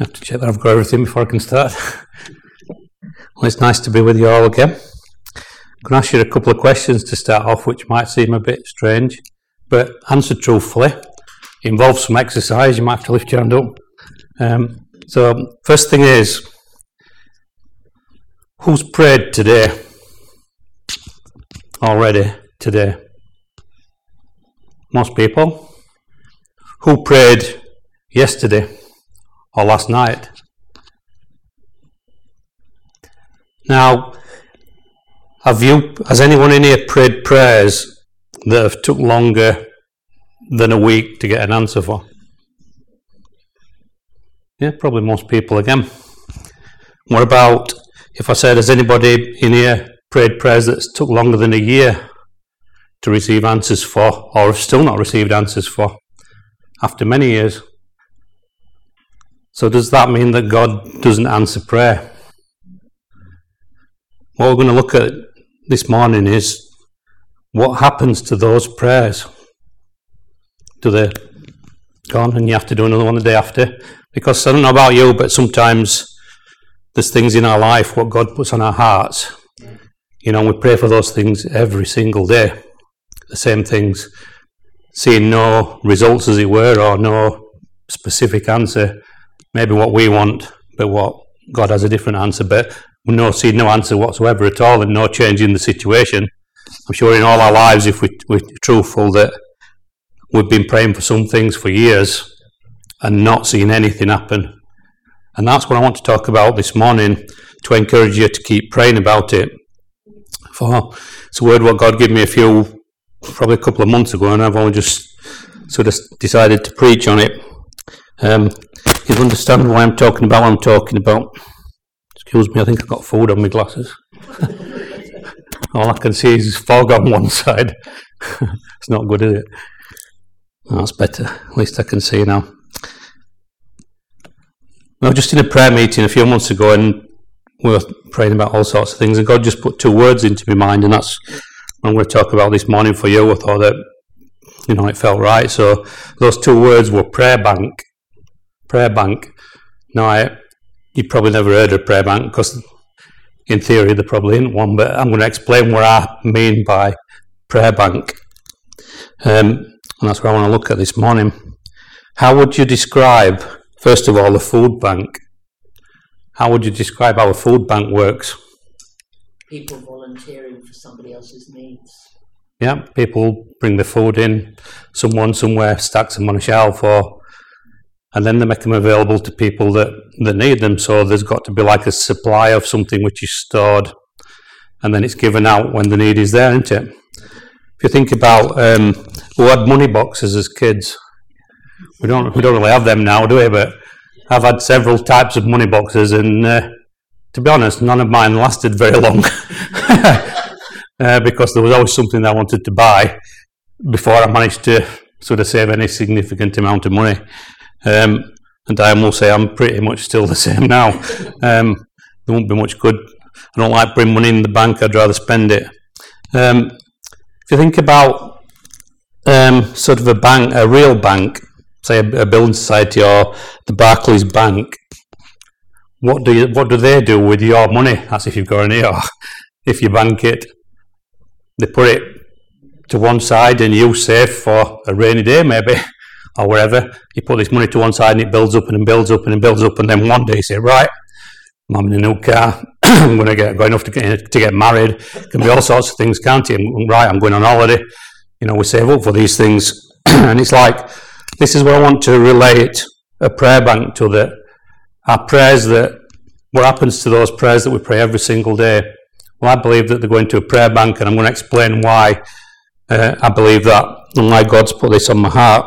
I have to check that I've got everything before I can start. Well, it's nice to be with you all again. I'm going to ask you a couple of questions to start off, which might seem a bit strange, but answer truthfully. It involves some exercise. You might have to lift your hand up. So, first thing is, who's prayed today? Already today? Most people. Who prayed yesterday or last night? Now, has anyone in here prayed prayers that have took longer than a week to get an answer for? Yeah, probably most people again. What about if I said, has anybody in here prayed prayers that took longer than a year to receive answers for, or have still not received answers for, after many years? So does that mean that God doesn't answer prayer? What we're going to look at this morning is what happens to those prayers. Do they go on and you have to do another one the day after? Because I don't know about you, but sometimes there's things in our life, what God puts on our hearts. You know, we pray for those things every single day. The same things, seeing no results, as it were, or no specific answer. Maybe what we want, but what God has a different answer. But seeing no answer whatsoever at all, and no change in the situation. I'm sure in all our lives, if we're truthful, that we've been praying for some things for years and not seeing anything happen. And that's what I want to talk about this morning, to encourage you to keep praying about it. For it's a word what God gave me probably a couple of months ago, and I've only just sort of decided to preach on it. You'll understand why I'm talking about what I'm talking about. Excuse me, I think I've got food on my glasses. All I can see is fog on one side. It's not good, is it? That's better. At least I can see now. I was just in a prayer meeting a few months ago, and we were praying about all sorts of things, and God just put two words into my mind, and that's what I'm going to talk about this morning for you. I thought that, it felt right. So those two words were prayer bank. Prayer bank. Now, you've probably never heard of prayer bank, because in theory there probably isn't one, but I'm going to explain what I mean by prayer bank. And that's what I want to look at this morning. How would you describe, first of all, a food bank? How would you describe how a food bank works? People volunteering for somebody else's needs. Yeah, people bring the food in, someone somewhere stacks them on a shelf, and then they make them available to people that need them. So there's got to be like a supply of something which is stored, and then it's given out when the need is there, isn't it? If you think about who had money boxes as kids, we don't really have them now, do we? But I've had several types of money boxes, and to be honest, none of mine lasted very long because there was always something I wanted to buy before I managed to sort of save any significant amount of money. And I will say I'm pretty much still the same now. There won't be much good. I don't like bringing money in the bank. I'd rather spend it. If you think about sort of a bank, a real bank, say a building society or the Barclays Bank, what do they do with your money? That's if you've got any, or if you bank it. They put it to one side and you save for a rainy day, maybe, or wherever. You put this money to one side and it builds up and builds up and builds up, and then one day you say, right, I'm having a new car, I'm going to get enough to get married. It can be all sorts of things, can't it? Right, I'm going on holiday. We save up for these things. And it's like, this is what I want to relate a prayer bank to, that our prayers, what happens to those prayers that we pray every single day? Well, I believe that they're going to a prayer bank, and I'm going to explain why I believe that, and why God's put this on my heart.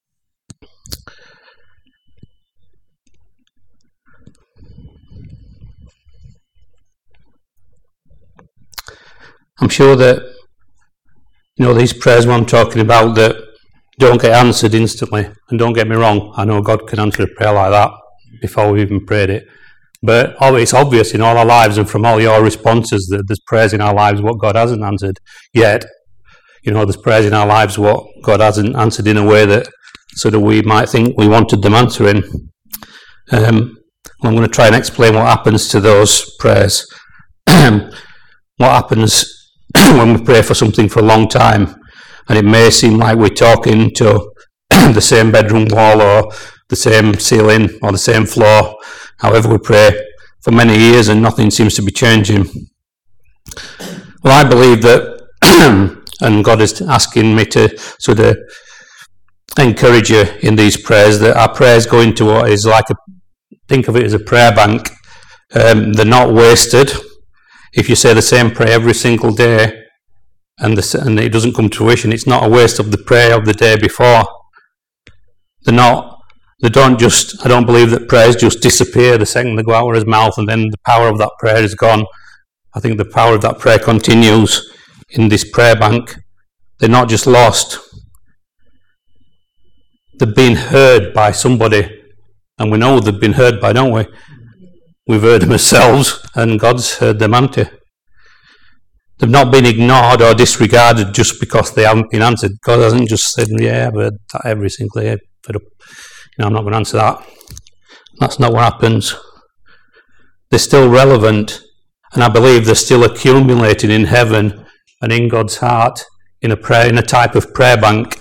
I'm sure that, these prayers what I'm talking about that don't get answered instantly, and don't get me wrong, I know God can answer a prayer like that before we've even prayed it. But it's obvious in all our lives and from all your responses that there's prayers in our lives what God hasn't answered yet. There's prayers in our lives what God hasn't answered in a way that sort of we might think we wanted them answering. I'm going to try and explain what happens to those prayers. What happens when we pray for something for a long time, and it may seem like we're talking to the same bedroom wall or the same ceiling or the same floor, however we pray for many years and nothing seems to be changing. Well, I believe that, and God is asking me to sort of encourage you in these prayers, that our prayers go into what is like think of it as a prayer bank. They're not wasted. If you say the same prayer every single day and it doesn't come to fruition, it's not a waste of the prayer of the day before. I don't believe that prayers just disappear the second they go out of his mouth and then the power of that prayer is gone. I think the power of that prayer continues in this prayer bank. They're not just lost. They've been heard by somebody, and we know they've been heard by, don't we? We've heard them ourselves, and God's heard them, hasn't he? They've not been ignored or disregarded just because they haven't been answered. God hasn't just said, yeah, I've heard that every single day. I'm not going to answer that. That's not what happens. They're still relevant, and I believe they're still accumulating in heaven and in God's heart in a type of prayer bank.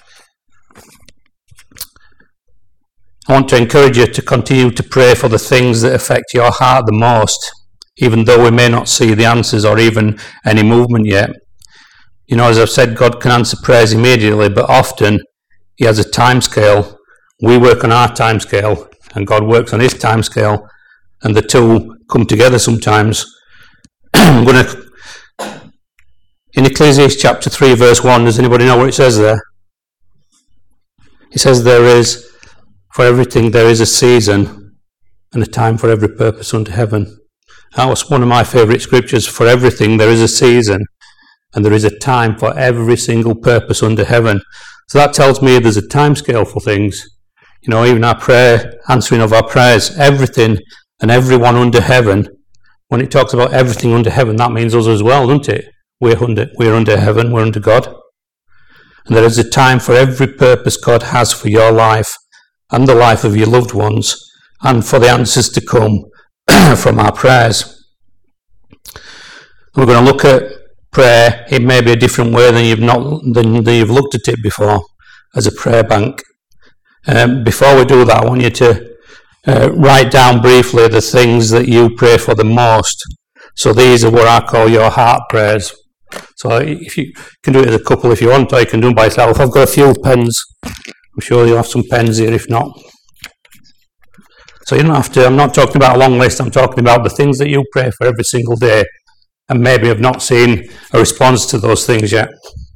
I want to encourage you to continue to pray for the things that affect your heart the most, even though we may not see the answers or even any movement yet. You know, as I've said, God can answer prayers immediately, but often he has a time scale. We work on our time scale, and God works on his time scale, and the two come together sometimes. I'm going to, in Ecclesiastes chapter 3, verse 1, does anybody know what it says there? It says for everything there is a season and a time for every purpose under heaven. That was one of my favourite scriptures. For everything there is a season and there is a time for every single purpose under heaven. So that tells me there's a time scale for things. You know, even our prayer, answering of our prayers, everything and everyone under heaven. When it talks about everything under heaven, that means us as well, doesn't it? We're under heaven, we're under God. And there is a time for every purpose God has for your life and the life of your loved ones, and for the answers to come from our prayers. We're going to look at prayer in maybe a different way than you've looked at it before, as a prayer bank. Before we do that, I want you to write down briefly the things that you pray for the most. So these are what I call your heart prayers. So if you can do it as a couple if you want, or you can do them by yourself. I've got a few pens. I'm sure you'll have some pens here if not. So you don't have to, I'm not talking about a long list, I'm talking about the things that you pray for every single day, and maybe have not seen a response to those things yet.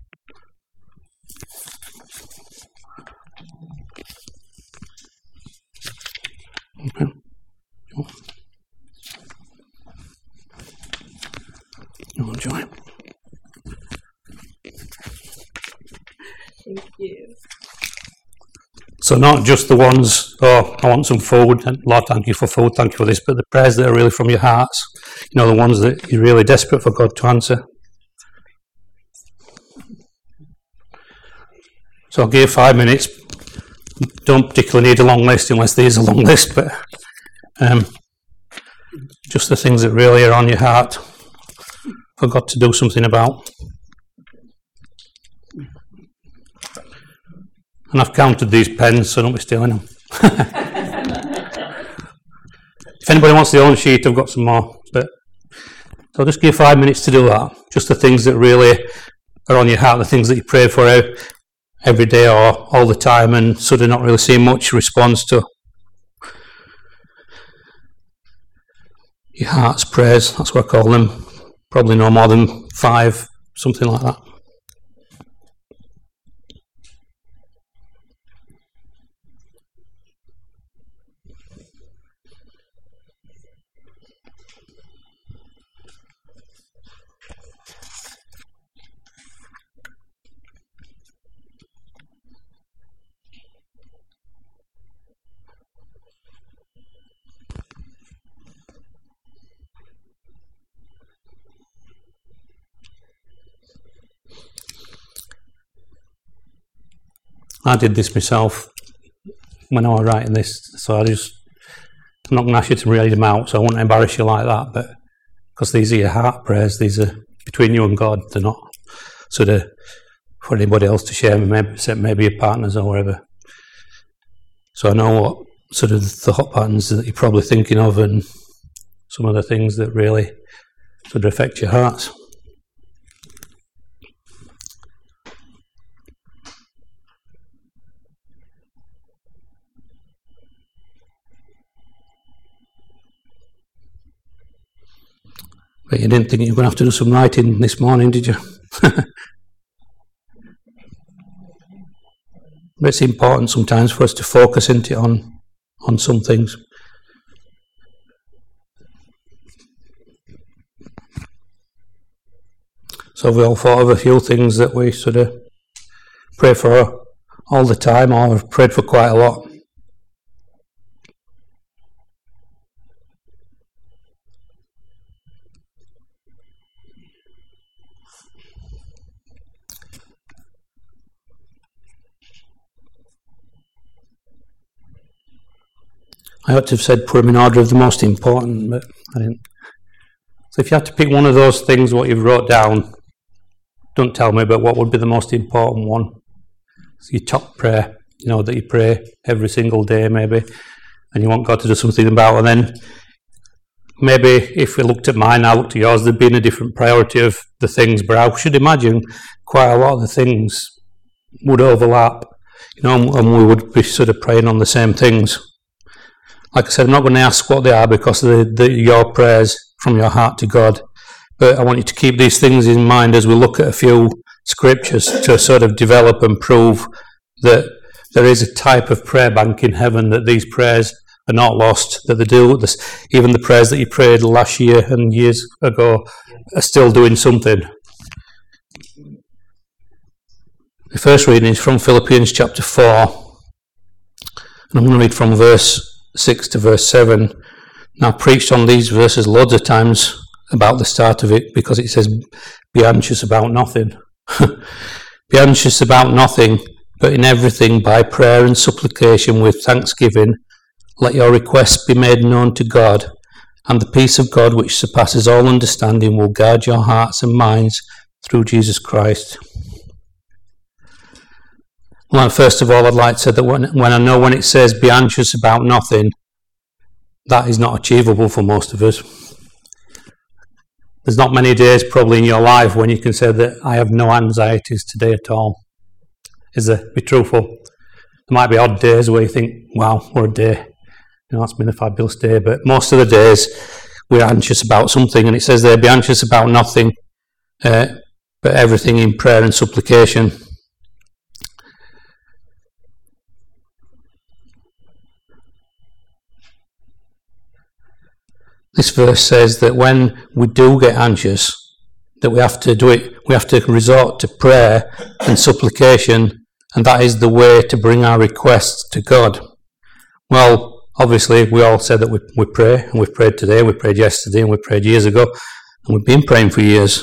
Okay. You'll enjoy. Thank you. So not just the ones, oh, I want some food, and Lord, thank you for food, thank you for this, but the prayers that are really from your hearts, you know, the ones that you're really desperate for God to answer. So I'll give you 5 minutes. Don't particularly need a long list unless there's a long list, but just the things that really are on your heart for God to do something about. And I've counted these pens, so don't be stealing them. If anybody wants the own sheet, I've got some more. So I'll just give you 5 minutes to do that. Just the things that really are on your heart, the things that you pray for every day or all the time, and sort of not really seeing much response to. Your heart's prayers, that's what I call them. Probably no more than 5, something like that. I did this myself when I was writing this, so I just I'm not going to ask you to read them out, so I won't embarrass you like that, but because these are your heart prayers, these are between you and God, they're not sort of for anybody else to share, maybe your partners or whatever. So I know what sort of the thought patterns that you're probably thinking of and some of the things that really sort of affect your hearts. But you didn't think you were going to have to do some writing this morning, did you? But it's important sometimes for us to focus into on some things. So we all thought of a few things that we sort of pray for all the time, or have prayed for quite a lot. I ought to have said put them in order of the most important, but I didn't. So if you have to pick one of those things, what you've wrote down, don't tell me, but what would be the most important one? It's your top prayer, that you pray every single day maybe, and you want God to do something about it. And then maybe if we looked at mine, I looked at yours, there'd been a different priority of the things, but I should imagine quite a lot of the things would overlap, and we would be sort of praying on the same things. Like I said, I'm not going to ask what they are because they're your prayers from your heart to God. But I want you to keep these things in mind as we look at a few scriptures to sort of develop and prove that there is a type of prayer bank in heaven, that these prayers are not lost, that they do this. Even the prayers that you prayed last year and years ago are still doing something. The first reading is from Philippians chapter 4. And I'm going to read from verse 6 to verse 7. Now, I've preached on these verses loads of times about the start of it because it says, be anxious about nothing. Be anxious about nothing, but in everything by prayer and supplication with thanksgiving, let your requests be made known to God, and the peace of God which surpasses all understanding will guard your hearts and minds through Jesus Christ. Well, first of all, I'd like to say that when it says be anxious about nothing, that is not achievable for most of us. There's not many days probably in your life when you can say that I have no anxieties today at all. Is there? Be truthful. There might be odd days where you think, wow, what a day. That's been a fabulous day. But most of the days we're anxious about something, and it says there, be anxious about nothing, but everything in prayer and supplication. This verse says that when we do get anxious, that we have to do it, we have to resort to prayer and supplication, and that is the way to bring our requests to God. Well, obviously, we all said that we pray, and we've prayed today, we prayed yesterday, and we prayed years ago, and we've been praying for years.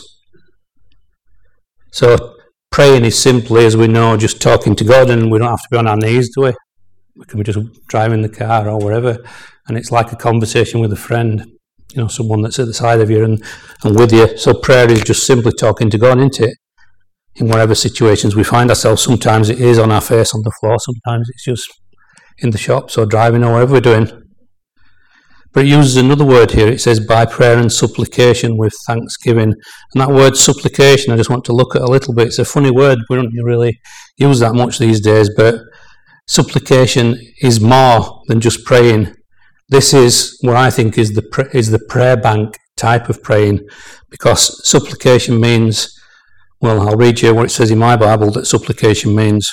So, praying is simply, as we know, just talking to God, and we don't have to be on our knees, do we? We can be just driving the car or wherever, and it's like a conversation with a friend. Someone that's at the side of you and with you. So prayer is just simply talking to God, isn't it? In whatever situations we find ourselves. Sometimes it is on our face on the floor, sometimes it's just in the shops or driving or whatever we're doing. But it uses another word here. It says by prayer and supplication with thanksgiving. And that word supplication, I just want to look at a little bit. It's a funny word. We don't really use that much these days, but supplication is more than just praying. This is what I think is the prayer bank type of praying, because supplication means, well, I'll read you what it says in my Bible that supplication means.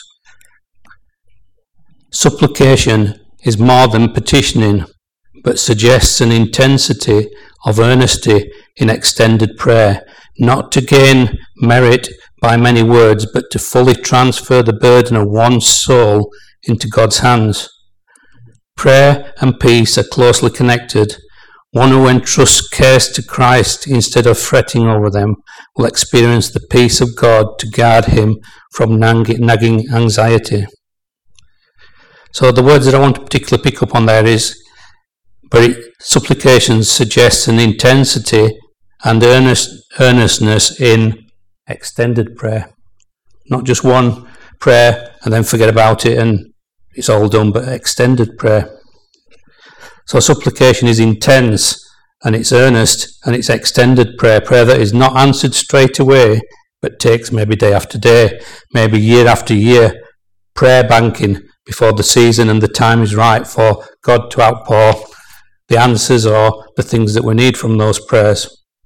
Supplication is more than petitioning, but suggests an intensity of earnesty in extended prayer, not to gain merit by many words, but to fully transfer the burden of one's soul into God's hands. Prayer and peace are closely connected. One who entrusts cares to Christ instead of fretting over them will experience the peace of God to guard him from nagging anxiety. So the words that I want to particularly pick up on there is But supplication suggests an intensity and earnestness in extended prayer. Not just one prayer and then forget about it and it's all done, but extended prayer. So supplication is intense and it's earnest and it's extended prayer that is not answered straight away, but takes maybe day after day, maybe year after year, prayer banking before the season and the time is right for God to outpour the answers or the things that we need from those prayers.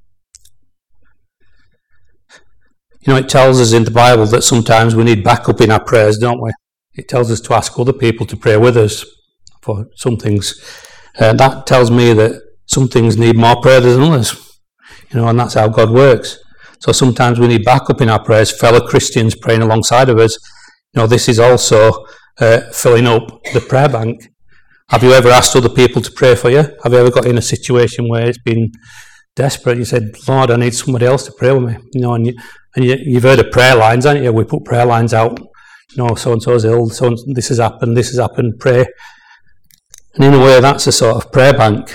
You know, it tells us in the Bible that sometimes we need backup in our prayers, don't we? It tells us to ask other people to pray with us for some things. That tells me that some things need more prayer than others. You know, and that's how God works. So sometimes we need backup in our prayers, fellow Christians praying alongside of us. You know, this is also filling up the prayer bank. Have you ever asked other people to pray for you? Have you ever got in a situation where it's been desperate? You said, Lord, I need somebody else to pray with me. You know, and you've heard of prayer lines, haven't you? We put prayer lines out. You know, so-and-so's ill, this has happened, pray. And in a way, that's a sort of prayer bank.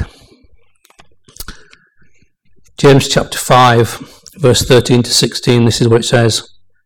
James chapter 5, verse 13 to 16, this is what it says.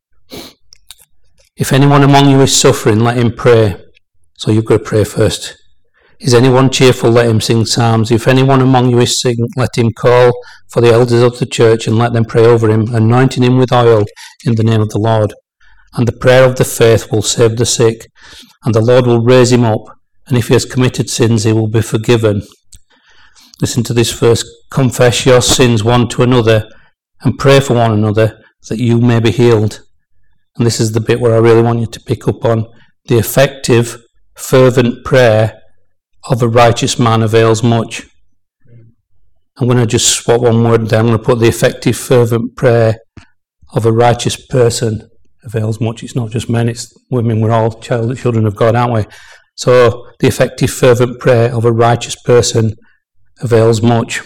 If anyone among you is suffering, let him pray. So you've got to pray first. Is anyone cheerful? Let him sing psalms. If anyone among you is sick, let him call for the elders of the church and let them pray over him, anointing him with oil in the name of the Lord. And the prayer of the faith will save the sick, and the Lord will raise him up. And if he has committed sins, he will be forgiven. Listen to this verse. Confess your sins one to another and pray for one another that you may be healed. And this is the bit where I really want you to pick up on. The effective, fervent prayer of a righteous man avails much. I'm going to just swap one word there. I'm going to put the effective, fervent prayer of a righteous person avails much. It's not just men, it's women. We're all children of God, aren't we? So the effective, fervent prayer of a righteous person avails much.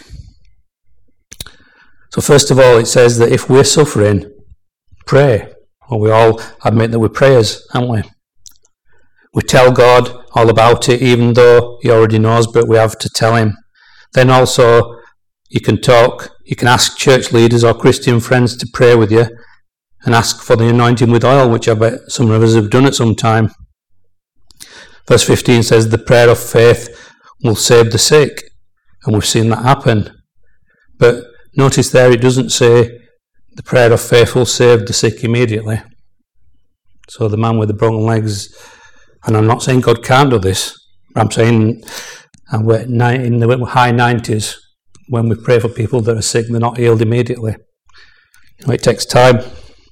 So first of all, it says that if we're suffering, pray. Well, we all admit that we're prayers, aren't we? We tell God all about it, even though He already knows, but we have to tell Him. Then also, you can ask church leaders or Christian friends to pray with you and ask for the anointing with oil, which I bet some of us have done at some time. Verse 15 says, the prayer of faith will save the sick. And we've seen that happen. But notice there it doesn't say the prayer of faith will save the sick immediately. So the man with the broken legs, and I'm not saying God can't do this, I'm saying we're in the high 90s when we pray for people that are sick, they're not healed immediately. You know, it takes time,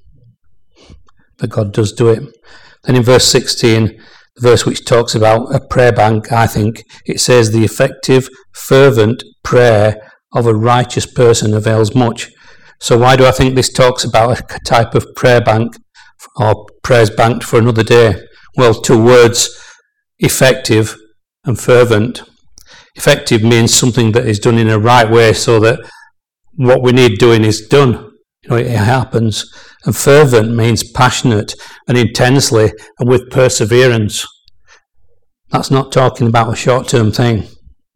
but God does do it. Then in verse 16, the verse which talks about a prayer bank, I think, it says the effective, fervent prayer of a righteous person avails much. So why do I think this talks about a type of prayer bank or prayers banked for another day? Well, two words, effective and fervent. Effective means something that is done in a right way so that what we need doing is done. You know, it happens. And fervent means passionate and intensely and with perseverance. That's not talking about a short-term thing.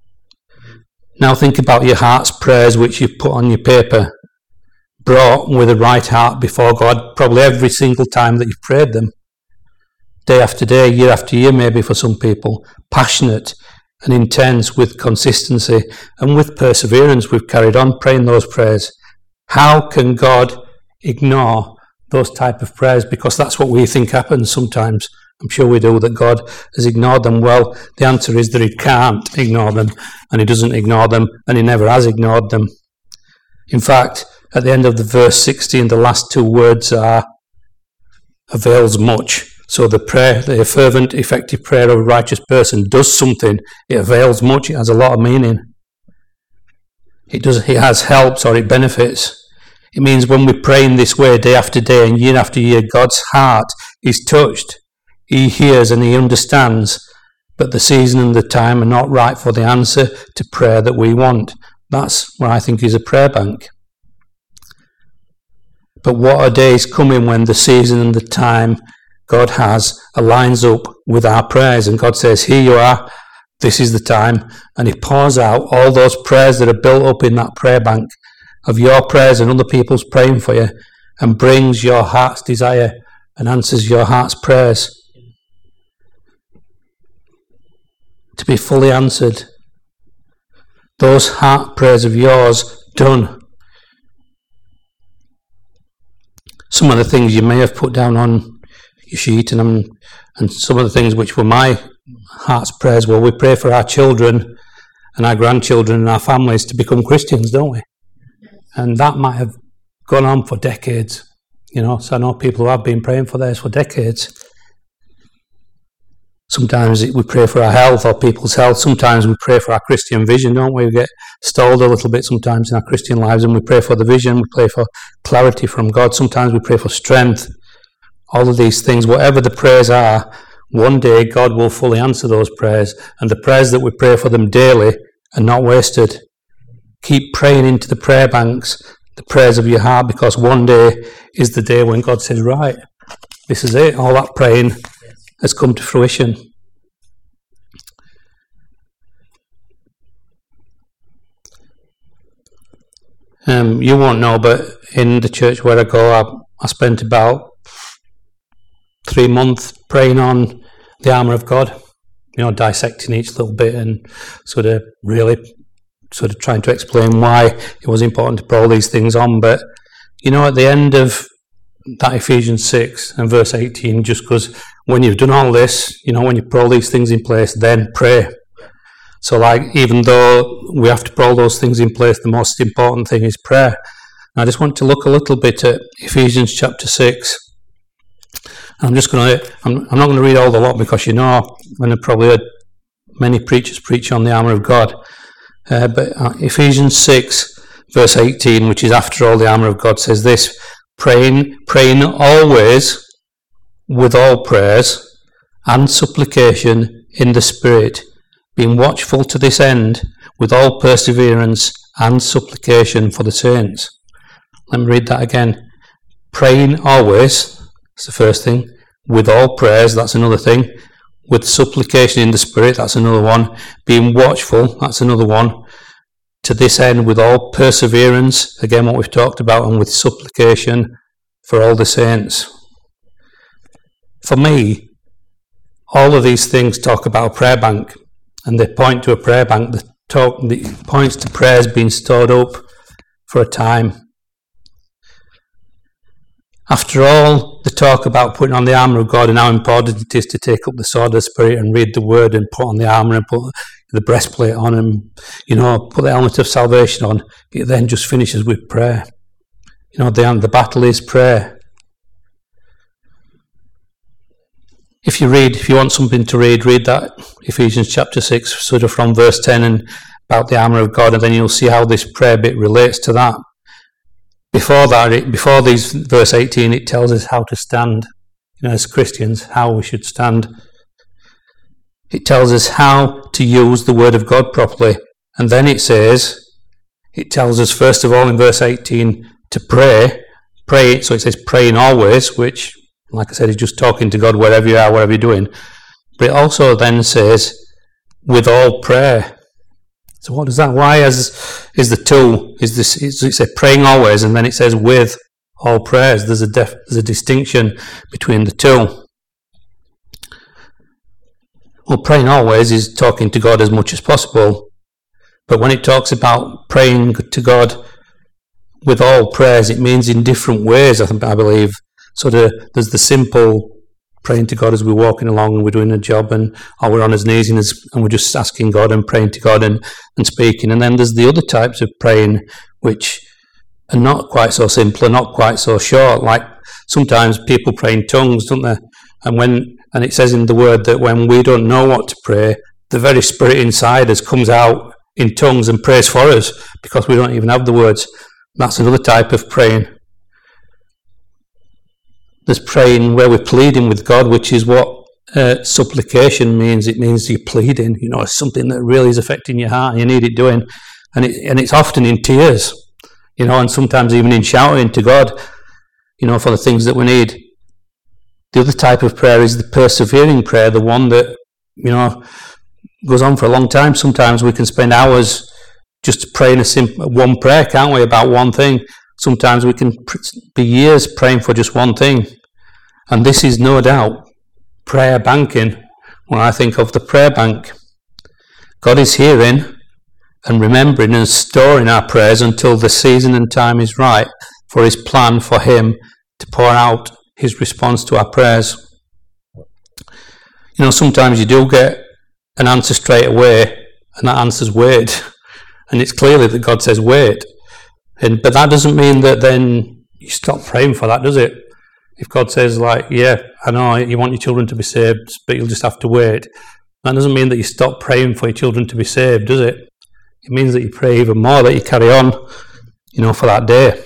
Now think about your heart's prayers which you put on your paper, brought with a right heart before God, probably every single time that you've prayed them. Day after day, year after year maybe for some people. Passionate and intense with consistency and with perseverance. We've carried on praying those prayers. How can God ignore those type of prayers? Because that's what we think happens sometimes. I'm sure we do, that God has ignored them. Well, the answer is that He can't ignore them, and He doesn't ignore them, and He never has ignored them. In fact, at the end of the verse 16, the last two words are avails much. So the prayer, the fervent, effective prayer of a righteous person does something. It avails much. It has a lot of meaning. It has helps or it benefits. It means when we pray in this way day after day and year after year, God's heart is touched. He hears and He understands, but the season and the time are not right for the answer to prayer that we want. That's what I think is a prayer bank. But what are days coming when the season and the time God has aligns up with our prayers, and God says, here you are, this is the time. And he pours out all those prayers that are built up in that prayer bank of your prayers and other people's praying for you, and brings your heart's desire and answers your heart's prayers to be fully answered. Those heart prayers of yours done. Some of the things you may have put down on your sheet, and some of the things which were my heart's prayers were, we pray for our children and our grandchildren and our families to become Christians, don't we? And that might have gone on for decades, so I know people who have been praying for theirs for decades. Sometimes we pray for our health or people's health. Sometimes we pray for our Christian vision, don't we? We get stalled a little bit sometimes in our Christian lives, and we pray for the vision. We pray for clarity from God. Sometimes we pray for strength. All of these things, whatever the prayers are, one day God will fully answer those prayers, and the prayers that we pray for them daily are not wasted. Keep praying into the prayer banks, the prayers of your heart, because one day is the day when God says, right, this is it. All that praying has come to fruition. You won't know, but in the church where I go, I spent about 3 months praying on the armour of God, dissecting each little bit and sort of trying to explain why it was important to put all these things on. But, at the end of that Ephesians 6 and verse 18 just goes, when you've done all this, when you put all these things in place, then pray. So even though we have to put all those things in place, the most important thing is prayer. And I just want to look a little bit at Ephesians chapter 6. I'm not going to read all the lot, because and I've probably heard many preachers preach on the armour of God. But Ephesians 6 verse 18, which is after all the armour of God, says this: praying always with all prayers and supplication in the Spirit, being watchful to this end with all perseverance and supplication for the saints. Let me read that again. Praying always, that's the first thing. With all prayers, that's another thing. With supplication in the Spirit, that's another one. Being watchful, that's another one. To this end, with all perseverance, again what we've talked about, and with supplication for all the saints. For me, all of these things talk about a prayer bank, and they point to a prayer bank. It points to prayers being stored up for a time. After all the talk about putting on the armour of God and how important it is to take up the sword of the Spirit and read the Word and put on the armour and put the breastplate on and, put the helmet of salvation on, it then just finishes with prayer. The battle is prayer. If you want something to read that Ephesians chapter 6, sort of from verse 10 and about the armour of God, and then you'll see how this prayer bit relates to that. Before these verse 18, it tells us how to stand, as Christians, how we should stand. It tells us how to use the Word of God properly. And then it tells us first of all in verse 18 to pray. So it says praying always, which, like I said, is just talking to God wherever you are, whatever you're doing. But it also then says with all prayer. So what does that? Why is the two? It says praying always, and then it says with all prayers. There's a distinction between the two. Well, praying always is talking to God as much as possible, but when it talks about praying to God with all prayers, it means in different ways. I believe. So there's the simple praying to God as we're walking along and we're doing a job, or we're on his knees and we're just asking God and praying to God and speaking. And then there's the other types of praying which are not quite so simple and not quite so short. Like sometimes people pray in tongues, don't they? And it says in the Word that when we don't know what to pray, the very Spirit inside us comes out in tongues and prays for us because we don't even have the words. That's another type of praying. There's praying where we're pleading with God, which is what supplication means. It means you're pleading. It's something that really is affecting your heart and you need it doing. And it's often in tears, and sometimes even in shouting to God, for the things that we need. The other type of prayer is the persevering prayer, the one that, goes on for a long time. Sometimes we can spend hours just praying one prayer, can't we, about one thing. Sometimes we can be years praying for just one thing. And this is no doubt prayer banking. When I think of the prayer bank, God is hearing and remembering and storing our prayers until the season and time is right for his plan for him to pour out his response to our prayers. You know, sometimes you do get an answer straight away, and that answer's wait. And it's clearly that God says wait. But that doesn't mean that then you stop praying for that, does it? If God says, like, yeah, I know you want your children to be saved, but you'll just have to wait, that doesn't mean that you stop praying for your children to be saved, does it? It means that you pray even more, that you carry on, you know, for that day.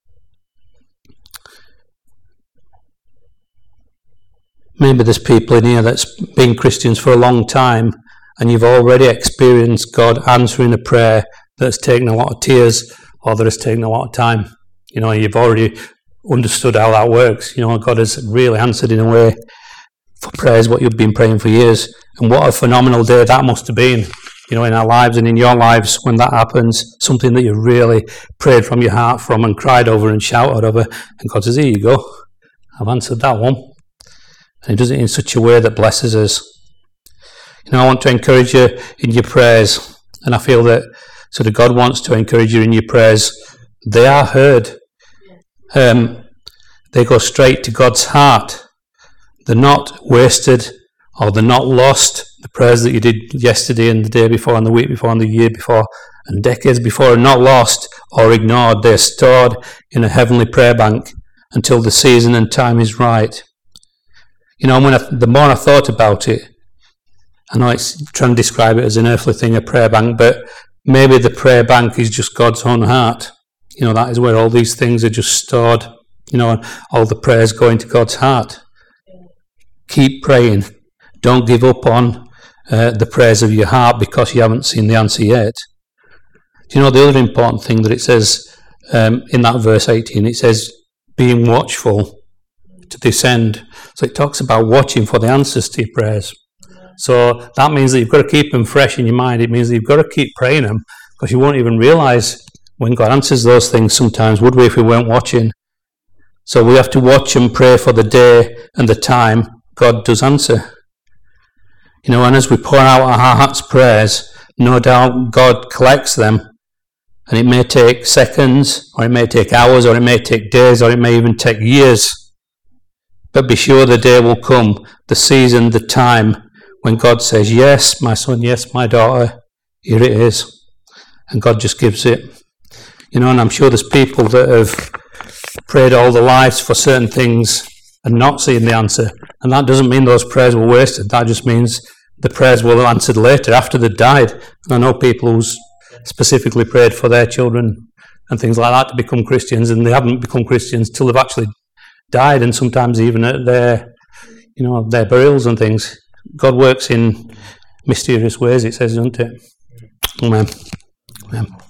Maybe there's people in here that's been Christians for a long time, and you've already experienced God answering a prayer that's taken a lot of tears, or that has taken a lot of time. You know, you've already understood how that works. You know, God has really answered in a way for prayers what you've been praying for years. And what a phenomenal day that must have been, you know, in our lives and in your lives when that happens. Something that you really prayed from your heart from and cried over and shouted over. And God says, here you go. I've answered that one. And he does it in such a way that blesses us. You know, I want to encourage you in your prayers. And I feel that sort of God wants to encourage you in your prayers. They are heard. They go straight to God's heart. They're not wasted, or they're not lost. The prayers that you did yesterday and the day before and the week before and the year before and decades before are not lost or ignored. They're stored in a heavenly prayer bank until the season and time is right. You know, the more I thought about it, I know it's trying to describe it as an earthly thing, a prayer bank, but maybe the prayer bank is just God's own heart. You know, that is where all these things are just stored, you know, and all the prayers go into God's heart. Keep praying. Don't give up on the prayers of your heart because you haven't seen the answer yet. Do you know the other important thing that it says in that verse 18? It says, being watchful to this end. So it talks about watching for the answers to your prayers. So that means that you've got to keep them fresh in your mind. It means that you've got to keep praying them, because you won't even realise when God answers those things sometimes, would we, if we weren't watching? So we have to watch and pray for the day and the time God does answer. You know, and as we pour out our heart's prayers, no doubt God collects them. And it may take seconds, or it may take hours, or it may take days, or it may even take years. But be sure the day will come, the season, the time, when God says, yes, my son, yes, my daughter, here it is. And God just gives it. You know, and I'm sure there's people that have prayed all their lives for certain things and not seen the answer. And that doesn't mean those prayers were wasted. That just means the prayers will have answered later, after they died. And I know people who specifically prayed for their children and things like that to become Christians, and they haven't become Christians till they've actually died, and sometimes even at their, you know, their burials and things. God works in mysterious ways, it says, doesn't it? Amen. Amen.